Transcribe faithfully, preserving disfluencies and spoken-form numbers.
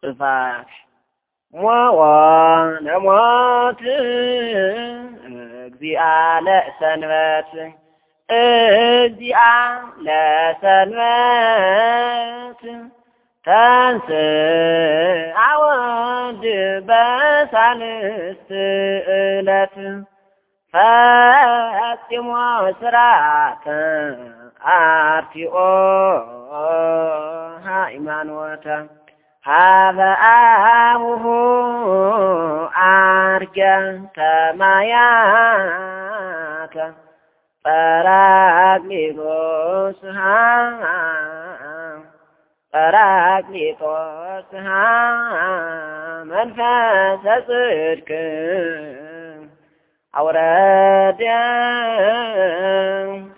ጥፋት ሞዋን ሞት እግዚአ ለሰንበት እግዚአ ለሰንበት ተንስ አወድ በሳልስት ዕለት ፈጽሞ ስርዓተ አርቲኦ ሃይማኖተ ሀበ አቡሁ አርገ ተማያተ ጰራቅሊጦስ ጰራቅሊጦስ መንፈሰ ጽድቅ አውረደ